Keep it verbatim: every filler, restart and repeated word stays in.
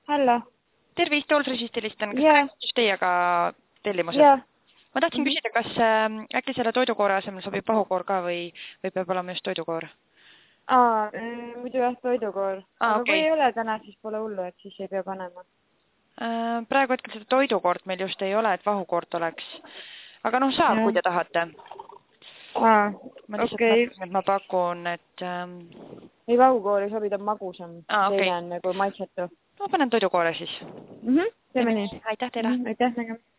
Hallo. Tervist, Olfrisist helistan. Kas Jaa. rääkis just teiega tellimusest? Jaa. Ma tahtsin küsida, kas äh, äkki selle toidukoore asemel sobib vahukoor ka või, või peab olema just toidukoor? Aa, muidu jah, toidukoor. Aa, Aga okei. kui ei ole täna, siis pole hullu, et siis ei pea panema. Äh, praegu hetkel seda toidukoort meil just ei ole, et vahukoort oleks. Aga noh, saab, Ja. kui te tahate. Aa, Ma lihtsalt okei. mõtlesin, et ma pakun, et... Ähm... Ei, vahukoori sobib on magusam. Aa, okei. Teine on nagu maitsetu. Ma panen toidukoore siis. Mhm, teeme nii. Aitäh teile. Mhm, aitäh, nägema.